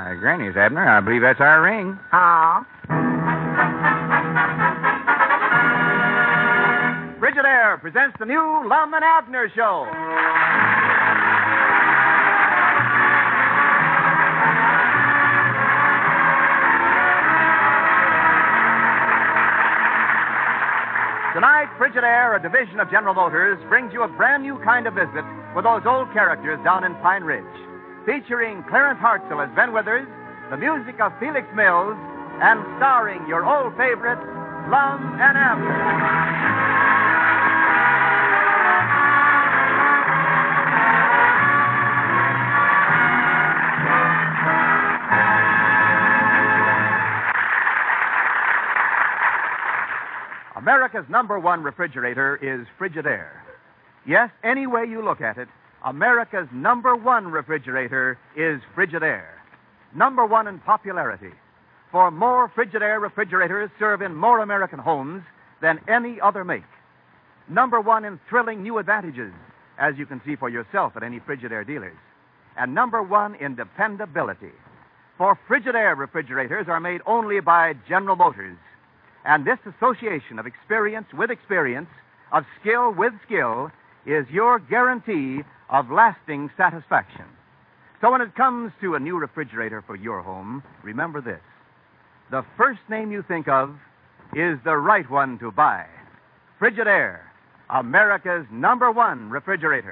Granny's, Abner. I believe that's our ring. Huh? Frigidaire presents the new Lum and Abner Show. Tonight, Frigidaire, a division of General Motors, brings you a brand new kind of visit with those old characters down in Pine Ridge. Featuring Clarence Hartzell as Ben Withers, the music of Felix Mills, and starring your old favorite, Lum and Abner. America's #1 refrigerator is Frigidaire. Yes, any way you look at it, America's #1 refrigerator is Frigidaire. #1 in popularity. For more Frigidaire refrigerators serve in more American homes than any other make. #1 in thrilling new advantages, as you can see for yourself at any Frigidaire dealers. And #1 in dependability. For Frigidaire refrigerators are made only by General Motors. And this association of experience with experience, of skill with skill, is your guarantee of lasting satisfaction. So when it comes to a new refrigerator for your home, remember this. The first name you think of is the right one to buy. Frigidaire, America's #1 refrigerator.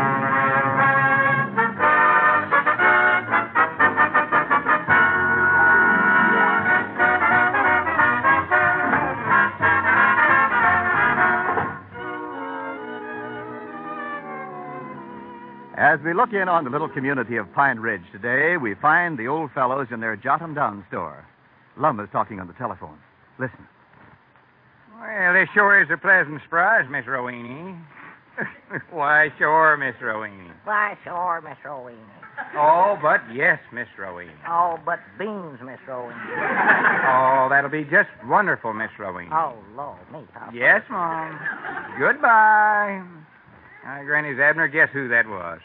As we look in on the little community of Pine Ridge today, we find the old fellows in their Jot-'em-Down store. Lum is talking on the telephone. Listen. Well, this sure is a pleasant surprise, Miss Roweny. Why, sure, Miss Roweny. Why, sure, Miss Roweny. Oh, but yes, Miss Roweny. Oh, but beans, Miss Roweny. Oh, that'll be just wonderful, Miss Roweny. Oh, Lord, me. Yes, Mom. Goodbye. Granny's Abner, guess who that was?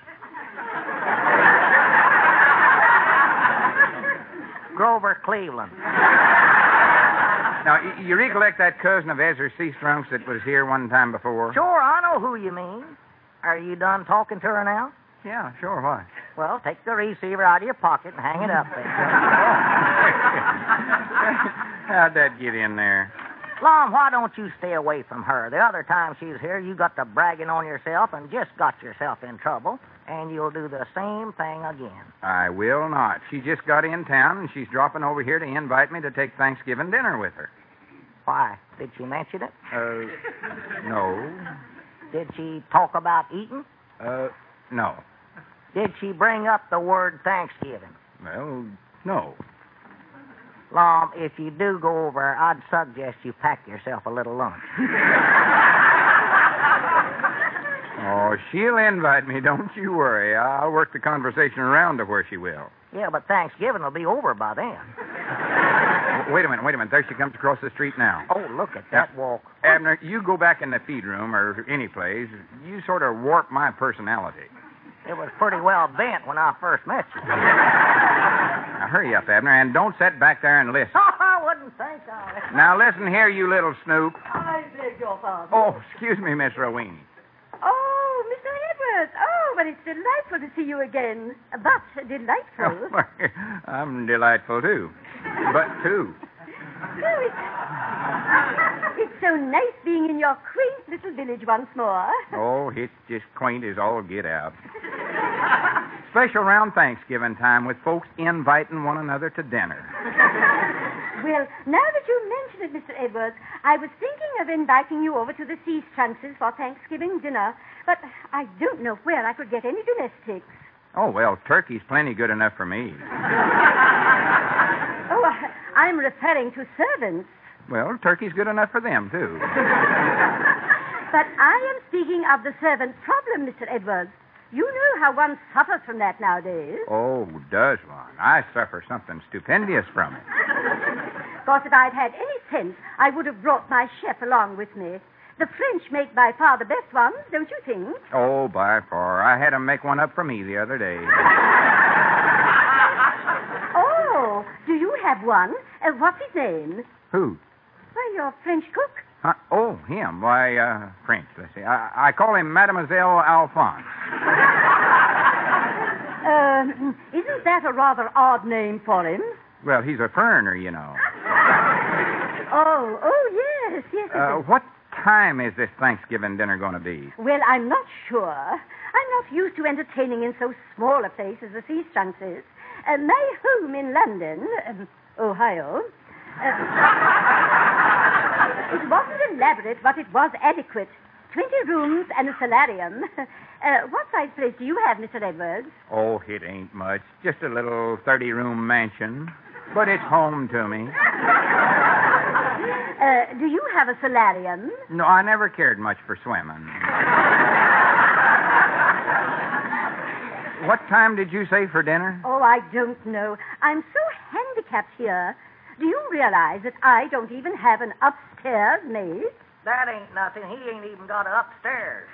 Grover Cleveland. Now, you recollect that cousin of Ezra Seastrunks that was here one time before? Sure, I know who you mean. Are you done talking to her now? Yeah, sure, why? Well, take the receiver out of your pocket and hang it up there. How'd that get in there? Lum, why don't you stay away from her? The other time she was here, you got to bragging on yourself and just got yourself in trouble, and you'll do the same thing again. I will not. She just got in town, and she's dropping over here to invite me to take Thanksgiving dinner with her. Why? Did she mention it? No. Did she talk about eating? No. Did she bring up the word Thanksgiving? Well, no. Lum, if you do go over, I'd suggest you pack yourself a little lunch. Oh, she'll invite me, don't you worry. I'll work the conversation around to where she will. Yeah, but Thanksgiving will be over by then. Wait a minute. There she comes across the street now. Oh, look at that walk. Abner, you go back in the feed room or any place. You sort of warp my personality. It was pretty well bent when I first met you. Now, hurry up, Abner, and don't sit back there and listen. I wouldn't think of it. Now, listen here, you little snoop. I beg your pardon. Oh, excuse me, Miss Roweny. Oh, Mr. Edwards. Oh, but it's delightful to see you again. But delightful. Oh, I'm delightful, too. But, too. Oh, it's so nice being in your quaint little village once more. Oh, it's just quaint as all get out. Special around Thanksgiving time with folks inviting one another to dinner. Well, now that you mention it, Mr. Edwards, I was thinking of inviting you over to the Seastrunkses for Thanksgiving dinner, but I don't know where I could get any domestics. Oh, well, turkey's plenty good enough for me. Oh, I'm referring to servants. Well, turkey's good enough for them, too. But I am speaking of the servant problem, Mr. Edwards. You know how one suffers from that nowadays. Oh, does one? I suffer something stupendous from it. Of course, if I'd had any sense, I would have brought my chef along with me. The French make by far the best ones, don't you think? Oh, by far. I had 'em make one up for me the other day. Oh, have one. What's his name? Who? Why, your French cook. Oh, him. Why, French. Let's see. I call him Mademoiselle Alphonse. Isn't that a rather odd name for him? Well, he's a foreigner, you know. Oh, yes. What time is this Thanksgiving dinner going to be? Well, I'm not sure. I'm not used to entertaining in so small a place as the Sea Trunks is. My home in London, Ohio. It wasn't elaborate, but it was adequate. 20 rooms and a solarium. What size place do you have, Mr. Edwards? Oh, it ain't much. Just a little 30-room mansion. But it's home to me. Do you have a solarium? No, I never cared much for swimming. What time did you say for dinner? Oh, I don't know. I'm so handicapped here. Do you realize that I don't even have an upstairs maid? That ain't nothing. He ain't even got it upstairs.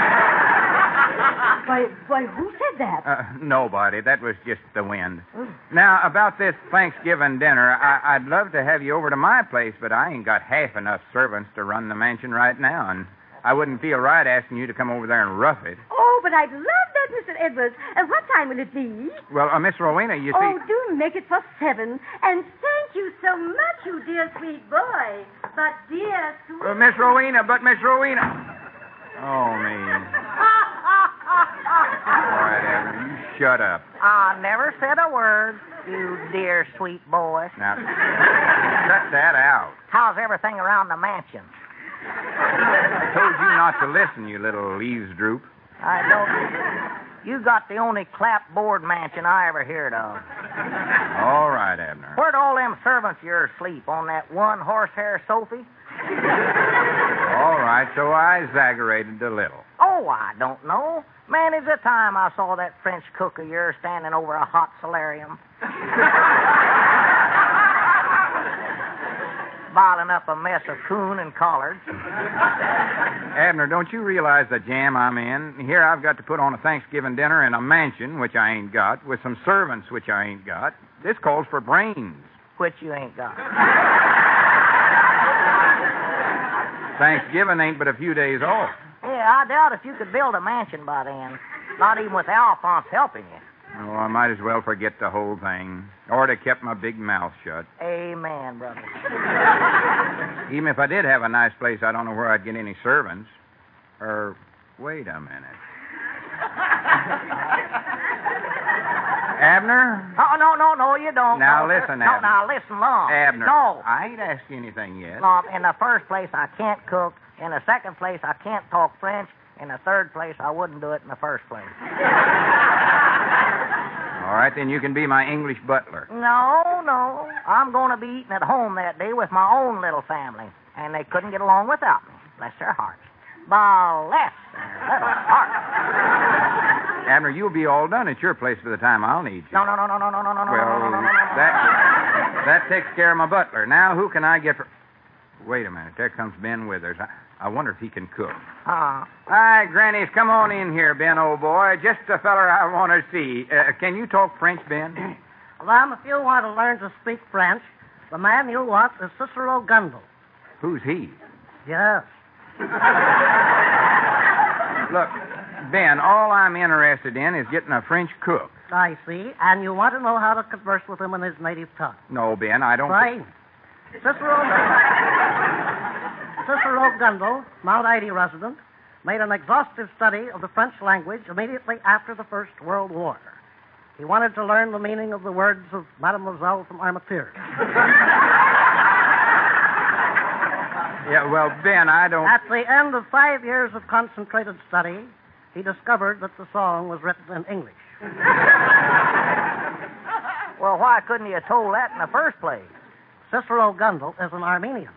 Why, who said that? Nobody. That was just the wind. Now, about this Thanksgiving dinner, I'd love to have you over to my place, but I ain't got half enough servants to run the mansion right now, and I wouldn't feel right asking you to come over there and rough it. Oh, but I'd love that, Mr. Edwards. What time will it be? Well, Miss Rowena, you see... Oh, do make it for 7. And thank you so much, you dear sweet boy. But dear sweet... Miss Rowena. Oh, me. All right, Abner, you shut up. I never said a word, you dear sweet boy. Now, cut that out. How's everything around the mansion? I told you not to listen, you little eavesdroop. I don't... You got the only clapboard mansion I ever heard of. All right, Abner. Where'd all them servants of yours sleep? On that one horsehair Sophie? All right, so I exaggerated a little. Oh, I don't know. Many's the time I saw that French cook of yours standing over a hot solarium. Bottling up a mess of coon and collards. Abner, don't you realize the jam I'm in? Here I've got to put on a Thanksgiving dinner in a mansion, which I ain't got, with some servants, which I ain't got. This calls for brains. Which you ain't got. Thanksgiving ain't but a few days off. Yeah, I doubt if you could build a mansion by then. Not even with Alphonse helping you. Oh, I might as well forget the whole thing. Or to kept my big mouth shut. Amen, brother. Even if I did have a nice place, I don't know where I'd get any servants. Wait a minute. Abner? Oh, no, you don't. Now, no, listen, no, Abner. now, listen, Lum. Abner. No. I ain't asked you anything yet. Lum, in the first place, I can't cook. In the second place, I can't talk French. In the third place, I wouldn't do it in the first place. All right, then you can be my English butler. No. I'm going to be eating at home that day with my own little family. And they couldn't get along without me. Bless their hearts. Bless their little hearts. Abner, you'll be all done at your place by the time I'll need you. No. Well, that takes care of my butler. Now, who can I get for... Wait a minute. There comes Ben Withers. I wonder if he can cook. Hi, Grannies. Come on in here, Ben, old boy. Just the feller I want to see. Can you talk French, Ben? Well, if you want to learn to speak French, the man you want is Cicero Gundel. Who's he? Yes. Look, Ben, all I'm interested in is getting a French cook. I see. And you want to know how to converse with him in his native tongue. No, Ben, I don't... Right. Cicero Gundel, Mount Ida resident, made an exhaustive study of the French language immediately after the First World War. He wanted to learn the meaning of the words of Mademoiselle from Armentières. Yeah, well, Ben, I don't... At the end of 5 years of concentrated study, he discovered that the song was written in English. Well, why couldn't you have told that in the first place? Cicero Gundel is an Armenian.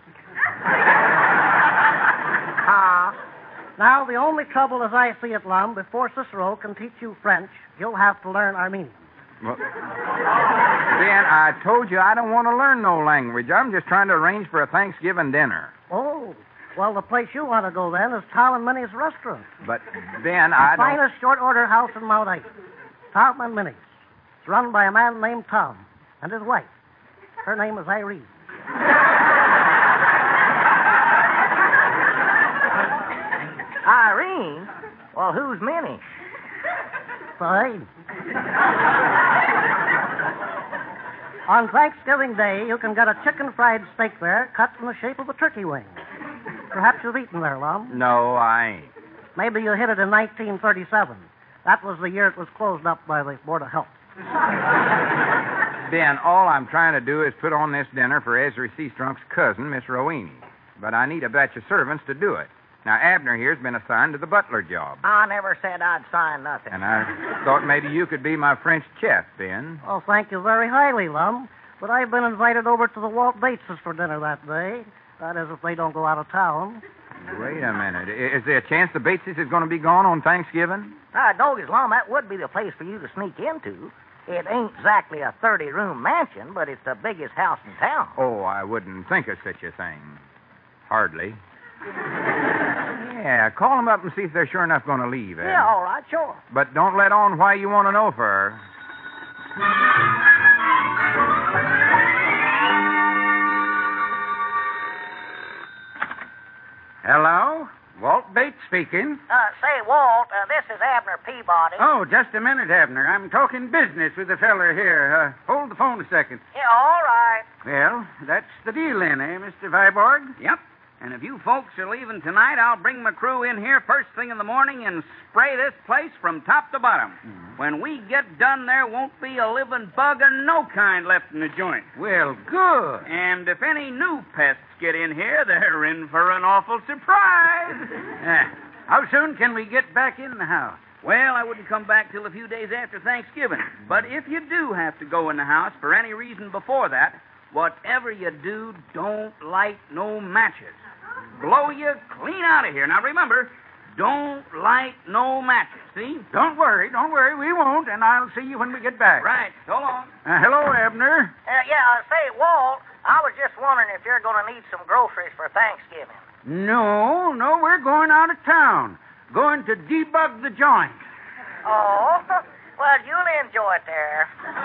Now, the only trouble as I see it, Lum, before Cicero can teach you French, you'll have to learn Armenian. Well, Ben, I told you I don't want to learn no language. I'm just trying to arrange for a Thanksgiving dinner. Oh, well, the place you want to go then is Tom and Minnie's restaurant. But, Ben, I don't... Finest short order house in Mount Ida. Tom and Minnie's. It's run by a man named Tom and his wife. Her name is Irene. Irene? Well, who's Minnie? Fine. On Thanksgiving Day, you can get a chicken fried steak there cut in the shape of a turkey wing. Perhaps you've eaten there, Lum. No, I ain't. Maybe you hit it in 1937. That was the year it was closed up by the Board of Health. Ben, all I'm trying to do is put on this dinner for Ezra Seastrunk's cousin, Miss Roweny. But I need a batch of servants to do it. Now, Abner here's been assigned to the butler job. I never said I'd sign nothing. And I thought maybe you could be my French chef, Ben. Oh, thank you very highly, Lum. But I've been invited over to the Walt Bateses for dinner that day. That is, if they don't go out of town. Wait a minute. Is there a chance the Bateses is going to be gone on Thanksgiving? Doggy's Lum, that would be the place for you to sneak into. It ain't exactly a 30-room mansion, but it's the biggest house in town. Oh, I wouldn't think of such a thing. Hardly. Yeah, call them up and see if they're sure enough going to leave, Ed. Yeah, all right, sure. But don't let on why you want to know for her. Hello? Walt Bates speaking. Say, Walt, this is Abner Peabody. Oh, just a minute, Abner. I'm talking business with the feller here. Hold the phone a second. Yeah, all right. Well, that's the deal then, eh, Mr. Viborg? Yep. And if you folks are leaving tonight, I'll bring my crew in here first thing in the morning and spray this place from top to bottom. Mm-hmm. When we get done, there won't be a living bug of no kind left in the joint. Well, good. And if any new pests get in here, they're in for an awful surprise. How soon can we get back in the house? Well, I wouldn't come back till a few days after Thanksgiving. But if you do have to go in the house for any reason before that, whatever you do, don't light no matches. Blow you clean out of here. Now, remember, don't light no matches, see? Don't worry, we won't, and I'll see you when we get back. Right, so long. Hello, Abner. Say, Walt, I was just wondering if you're going to need some groceries for Thanksgiving. No, we're going out of town. Going to debug the joint. Oh, well, you'll enjoy it there.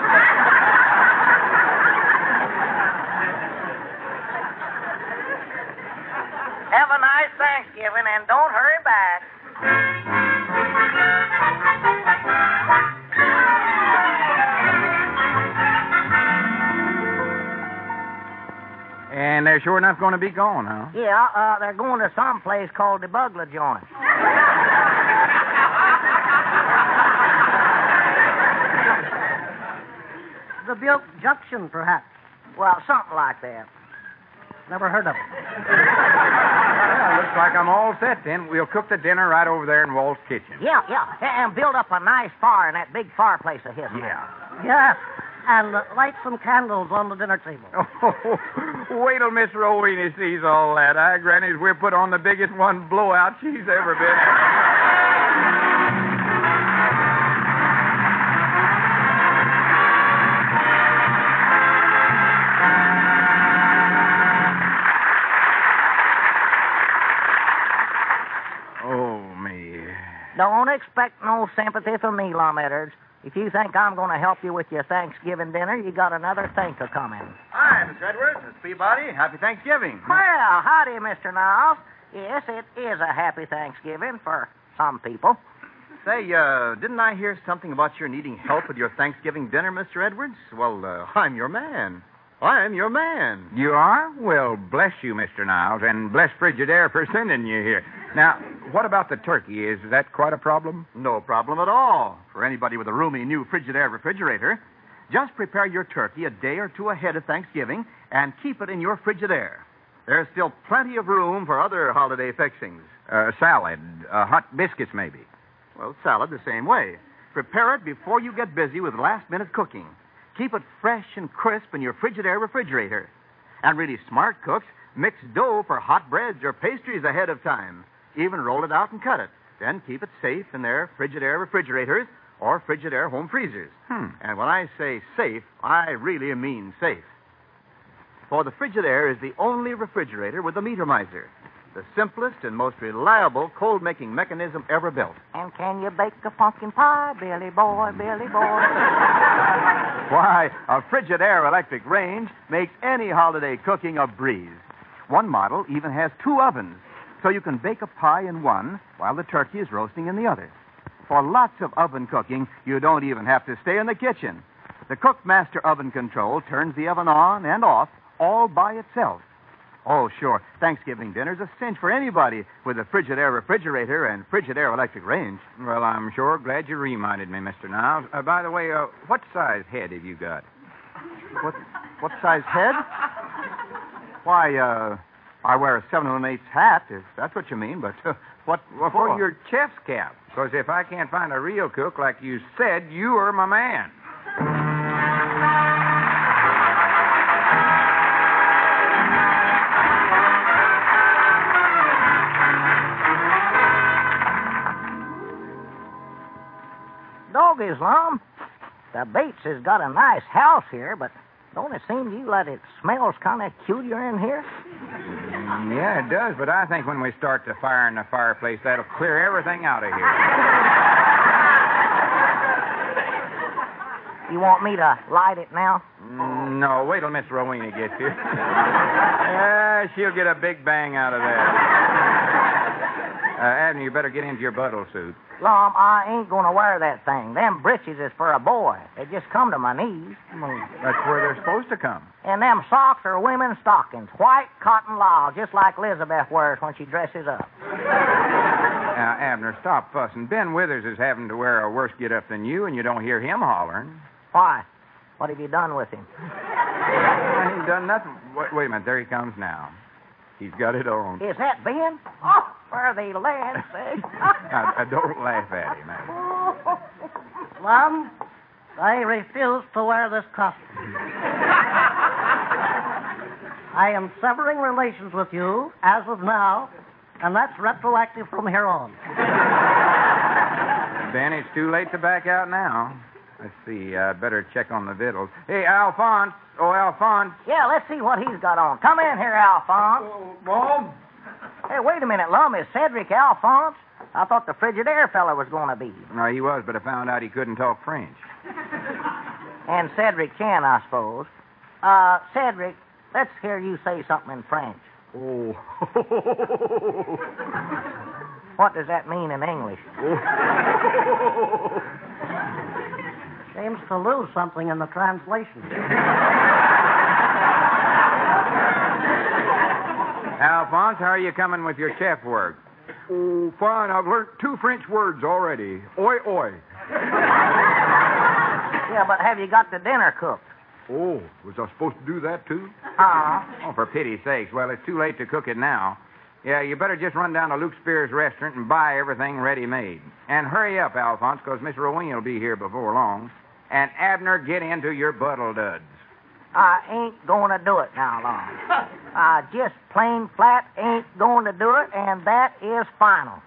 Have a nice Thanksgiving, and don't hurry back. And they're sure enough going to be gone, huh? Yeah, they're going to some place called the Bugler Joint. The Butte Junction, perhaps. Well, something like that. Never heard of it. Well, looks like I'm all set then. We'll cook the dinner right over there in Walt's kitchen. Yeah, and build up a nice fire in that big fireplace of his. Yeah. Yes, and light some candles on the dinner table. Oh, wait till Miss Rowena sees all that. Granny's we're put on the biggest one blowout she's ever been. Don't expect no sympathy from me, Lum Edwards. If you think I'm going to help you with your Thanksgiving dinner, you got another thing to come in. Hi, Mr. Edwards. It's Peabody. Happy Thanksgiving. Well, howdy, Mr. Niles. Yes, it is a happy Thanksgiving for some people. Say, didn't I hear something about your needing help with your Thanksgiving dinner, Mr. Edwards? Well, I'm your man. I'm your man. You are? Well, bless you, Mr. Niles, and bless Frigidaire for sending you here. Now, what about the turkey? Is that quite a problem? No problem at all. For anybody with a roomy new Frigidaire refrigerator, just prepare your turkey a day or two ahead of Thanksgiving and keep it in your Frigidaire. There's still plenty of room for other holiday fixings. Salad, hot biscuits, maybe. Well, salad the same way. Prepare it before you get busy with last-minute cooking. Keep it fresh and crisp in your Frigidaire refrigerator. And really smart cooks mix dough for hot breads or pastries ahead of time. Even roll it out and cut it. Then keep it safe in their Frigidaire refrigerators or Frigidaire home freezers. And when I say safe, I really mean safe. For the Frigidaire is the only refrigerator with a meter miser. the simplest and most reliable cold-making mechanism ever built. And can you bake a pumpkin pie, Billy boy, Billy boy? Why, a Frigidaire electric range makes any holiday cooking a breeze. One model even has 2 ovens, so you can bake a pie in one while the turkey is roasting in the other. For lots of oven cooking, you don't even have to stay in the kitchen. The Cookmaster oven control turns the oven on and off all by itself. Oh, sure, Thanksgiving dinner's a cinch for anybody with a Frigidaire refrigerator and Frigidaire electric range. Well, I'm sure glad you reminded me, Mr. Niles. By the way, what size head have you got? What size head? Why, I wear a 7 1/8 hat, if that's what you mean, but what For your chef's cap. Because if I can't find a real cook like you said, you are my man. Doggies, Lum. The Bates has got a nice house here, but don't it seem to you that it smells kind of peculiar in here? Yeah, it does, but I think when we start the fire in the fireplace, that'll clear everything out of here. You want me to light it now? No, wait till Miss Rowena gets here. She'll get a big bang out of that. Abner, you better get into your buttle suit. Lum, I ain't going to wear that thing. Them breeches is for a boy. They just come to my knees. That's where they're supposed to come. And them socks are women's stockings. White cotton lisle, just like Elizabeth wears when she dresses up. Now, Abner, stop fussing. Ben Withers is having to wear a worse get-up than you, and you don't hear him hollering. Why? What have you done with him? I ain't done nothing. Wait a minute. There he comes now. He's got it on. Is that Ben? Oh, for the land's sake. Now, don't laugh at him, Abner. Lum, I refuse to wear this costume. I am severing relations with you as of now, and that's retroactive from here on. Ben, it's too late to back out now. Let's see. Better check on the victuals. Hey, Alphonse. Oh, Alphonse. Yeah, let's see what he's got on. Come in here, Alphonse. Bob? Hey, wait a minute, Lum. Is Cedric Alphonse? I thought the Frigidaire fella was going to be. No, he was, but I found out he couldn't talk French. And Cedric can, I suppose. Cedric, let's hear you say something in French. Oh. What does that mean in English? Seems to lose something in the translation. Alphonse, how are you coming with your chef work? Oh, fine. I've learned 2 French words already. Oi, oi. Yeah, but have you got the dinner cooked? Oh, was I supposed to do that, too? Oh, for pity's sakes. Well, it's too late to cook it now. Yeah, you better just run down to Luke Spears' restaurant and buy everything ready-made. And hurry up, Alphonse, because Miss Rowena will be here before long. And Abner, get into your buttle duds. I ain't going to do it now, Lum. I just plain flat ain't going to do it, and that is final.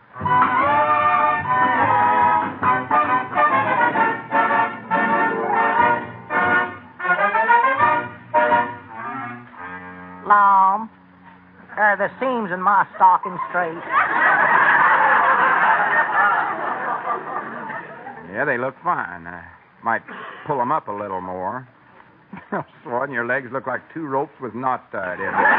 Lum, are the seams in my stocking straight? Yeah, they look fine. Might pull them up a little more. Swan, your legs look like 2 ropes with knots tied in them.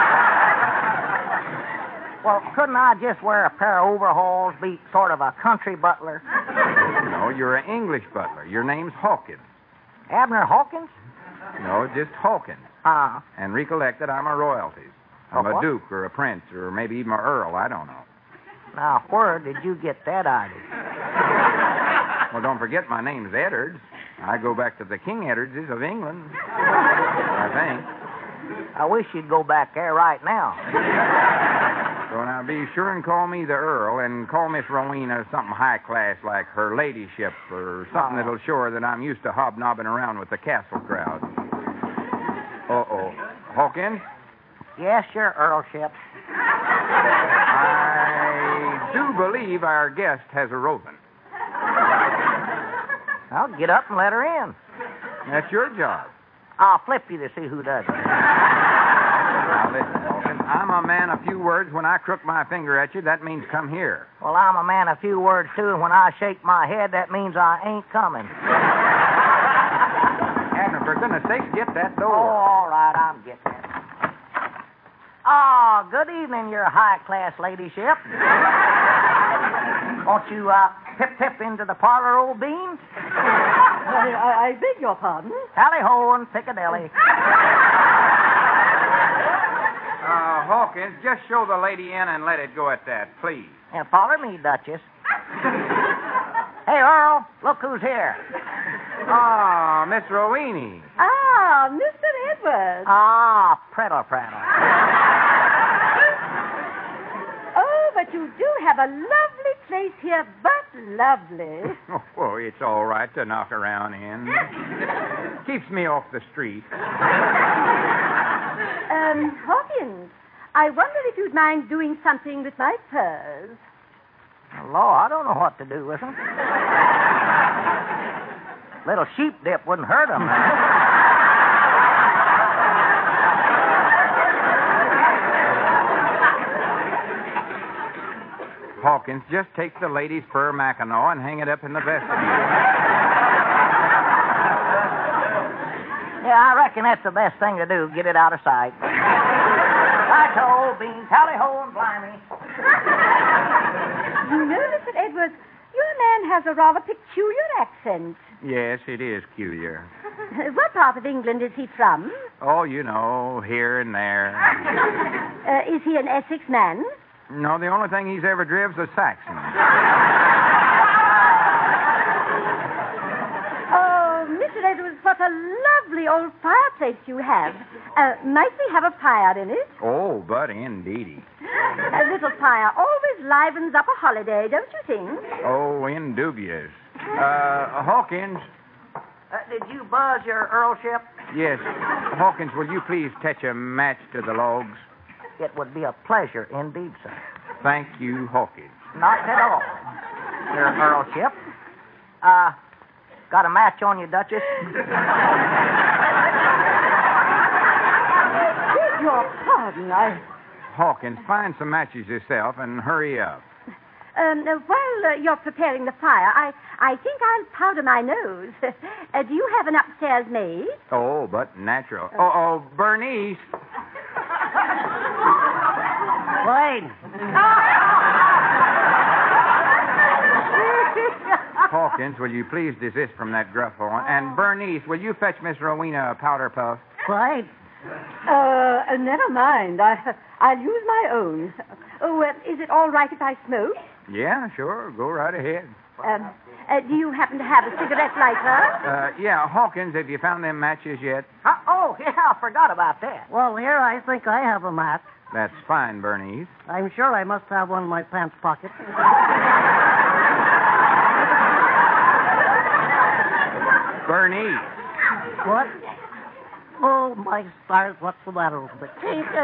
Well, couldn't I just wear a pair of overalls, be sort of a country butler? No, you're an English butler. Your name's Hawkins. Abner Hawkins? No, just Hawkins. And recollect that I'm a royalty. I'm a duke or a prince or maybe even an earl. I don't know. Now, where did you get that idea? Well, don't forget my name's Eddards. I go back to the King Eddardses of England, I think. I wish you'd go back there right now. So now be sure and call me the Earl and call Miss Rowena something high class like her ladyship or something that'll show her that I'm used to hobnobbing around with the castle crowd. Uh-oh. Hawkins? Yes, your Earlship. I do believe our guest has a roving. I'll get up and let her in. That's your job. I'll flip you to see who does it. Now, listen, Hawkins. I'm a man of few words. When I crook my finger at you, that means come here. Well, I'm a man of few words, too, and when I shake my head, that means I ain't coming. Abner, for goodness sakes, get that Oh, door. all right, I'm getting it. Oh, good evening, your high-class ladyship. Won't you, pip into the parlor, old bean? I beg your pardon? Tally-ho and Piccadilly. Hawkins, just show the lady in and let it go at that, please. Yeah, follow me, Duchess. Hey, Earl, look who's here. Ah, Miss Roweny. Ah, Mr. Edwards. Ah, prattle. Oh, but you do have a lovely place here, but lovely. Oh, it's all right to knock around in. Keeps me off the street. Hawkins, I wonder if you'd mind doing something with my furs. Law, I don't know what to do with them. Little sheep dip wouldn't hurt them. Hawkins, just take the lady's fur mackinaw and hang it up in the vestibule. Yeah, I reckon that's the best thing to do. Get it out of sight. Right-ho, bean, tally-ho, and blimey. You know, Mr. Edwards, your man has a rather peculiar accent. Yes, it is peculiar. What part of England is he from? Oh, you know, here and there. Is he an Essex man? No, the only thing he's ever driven's a Saxon. Oh, Mr. Edwards, what a lovely old fireplace you have. Might we have a fire in it? Oh, but indeedy. A little fire always livens up a holiday, don't you think? Oh, indubious. Hawkins. Did you buzz your earlship? Yes. Hawkins, will you please touch a match to the logs? It would be a pleasure indeed, sir. Thank you, Hawkins. Not at all, your earlship. Got a match on you, Duchess? Beg your pardon, Hawkins, find some matches yourself and hurry up. While you're preparing the fire, I think I'll powder my nose. Do you have an upstairs maid? Oh, but natural. Oh, Bernice. Wait. Hawkins, will you please desist from that gruff horn? And Bernice, will you fetch Miss Rowena a powder puff? Right. Never mind. I'll use my own. Oh, is it all right if I smoke? Yeah, sure. Go right ahead. Do you happen to have a cigarette lighter? Yeah, Hawkins, have you found them matches yet? Oh, yeah, I forgot about that. Well, here I think I have a match. That's fine, Bernice. I'm sure I must have one in my pants pocket. Bernice. What? Oh, my stars, what's the matter with me?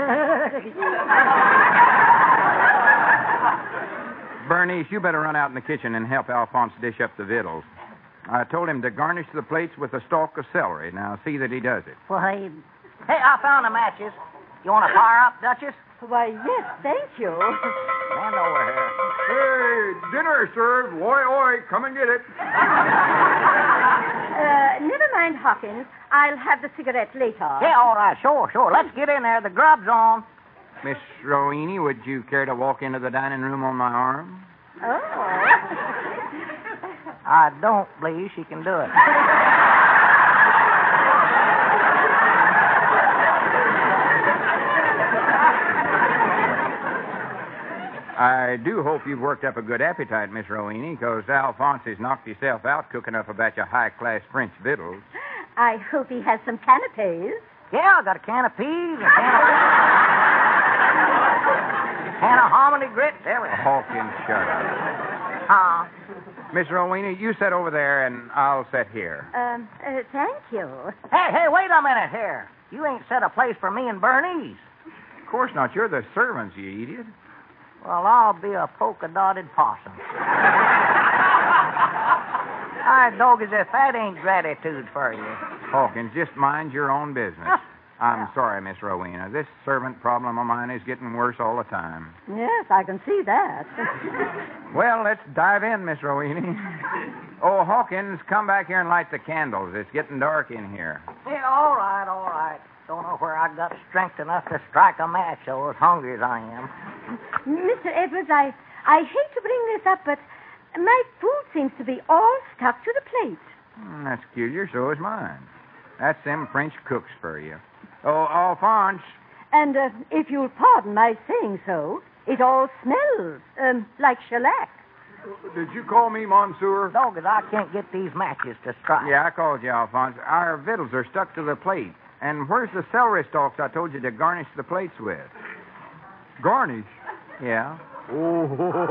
Bernice, you better run out in the kitchen and help Alphonse dish up the victuals. I told him to garnish the plates with a stalk of celery. Now, see that he does it. Why, Hey, I found the matches. You want to fire up, Duchess? Why, yes, thank you. Stand over here. Hey, dinner served. Oi, come and get it. Never mind, Hawkins. I'll have the cigarette later. Yeah, all right, sure. Let's get in there. The grub's on. Miss Roweny, would you care to walk into the dining room on my arm? Oh. I don't believe she can do it. I do hope you've worked up a good appetite, Miss Roweny, because Alphonse has knocked himself out cooking up a batch of high-class French victuals. I hope he has some canapes. Yeah, I got a can of peas, a can of hominy grits, everything. Hawkins, shut up. Miss Roweny, you sit over there, and I'll sit here. Thank you. Hey, wait a minute here. You ain't set a place for me and Bernice. Of course not. You're the servants, you idiot. Well, I'll be a polka-dotted possum. I dog as if that ain't gratitude for you. Hawkins, just mind your own business. I'm sorry, Miss Rowena. This servant problem of mine is getting worse all the time. Yes, I can see that. Well, let's dive in, Miss Rowena. Oh, Hawkins, come back here and light the candles. It's getting dark in here. Yeah, all right, all right. Don't know where I got strength enough to strike a match, though, as hungry as I am. Mr. Edwards, I hate to bring this up, but my food seems to be all stuck to the plate. That's peculiar. So is mine. That's them French cooks for you. Oh, Alphonse. And if you'll pardon my saying so, it all smells like shellac. Did you call me Monsieur? No, 'cause I can't get these matches to strike. Yeah, I called you, Alphonse. Our victuals are stuck to the plate. And where's the celery stalks I told you to garnish the plates with? Garnish? Yeah. Oh.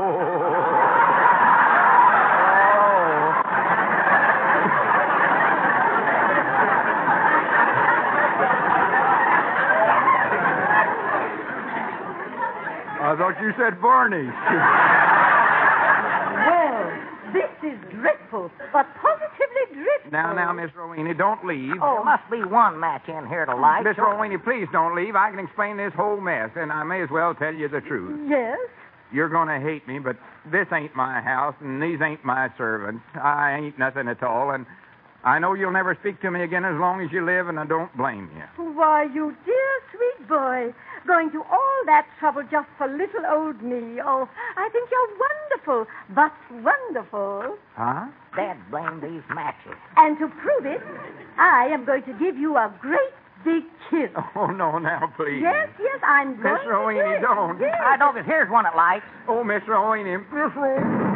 I thought you said varnish. Well, this is dreadful, but positively dreadful. Now, Miss Rowena, don't leave. Oh, there must be one match in here to light. Miss Rowena, please don't leave. I can explain this whole mess, and I may as well tell you the truth. Yes? You're going to hate me, but this ain't my house, and these ain't my servants. I ain't nothing at all, and I know you'll never speak to me again as long as you live, and I don't blame you. Why, you dear sweet boy, going to all that trouble just for little old me. Oh, I think you're wonderful, but wonderful. Huh? Dad blamed these matches. And to prove it, I am going to give you a great big kiss. Oh, no, now, please. Yes, I'm going Miss Rowena, to do it. don't. Yes. I don't. Here's one that lights. Oh, Miss Rowena. Miss Rowena.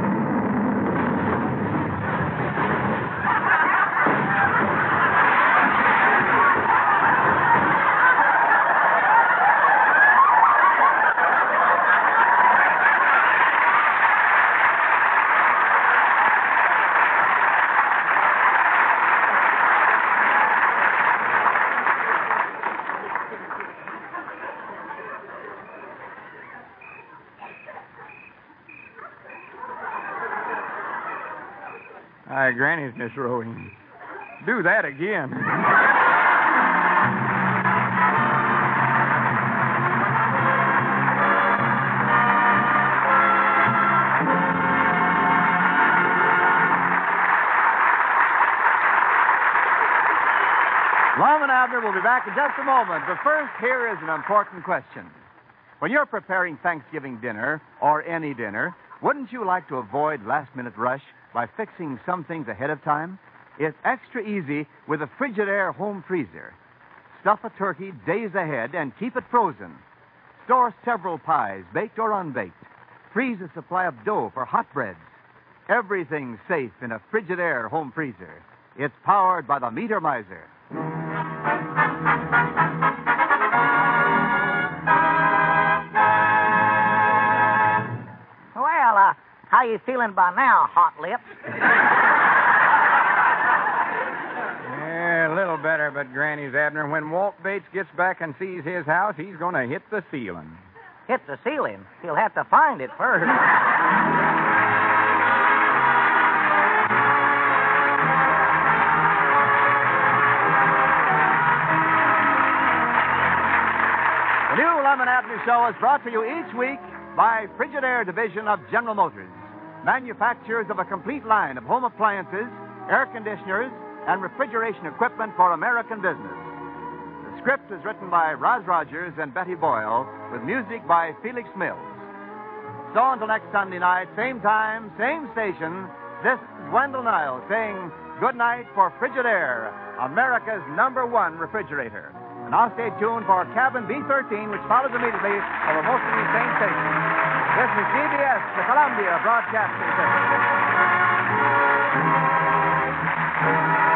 Hi, Granny's, Miss Rowena. Do that again. Lum and Abner will be back in just a moment, but first, here is an important question. When you're preparing Thanksgiving dinner, or any dinner, wouldn't you like to avoid last-minute rush by fixing some things ahead of time? It's extra easy with a Frigidaire home freezer. Stuff a turkey days ahead and keep it frozen. Store several pies, baked or unbaked. Freeze a supply of dough for hot breads. Everything's safe in a Frigidaire home freezer. It's powered by the Meter Miser. Well, how you feeling by now, Hot Lips? Yeah, a little better, but Granny's Abner, when Walt Bates gets back and sees his house, he's going to hit the ceiling. Hit the ceiling. He'll have to find it first. The new Lum and Abner Show is brought to you each week by Frigidaire Division of General Motors, manufacturers of a complete line of home appliances, air conditioners, and refrigeration equipment for American business. The script is written by Roz Rogers and Betty Boyle, with music by Felix Mills. So until next Sunday night, same time, same station, this is Wendell Niles saying good night for Frigidaire, America's #1 refrigerator. And now stay tuned for Cabin B-13, which follows immediately over most of these same stations. This is CBS, the Columbia Broadcasting System.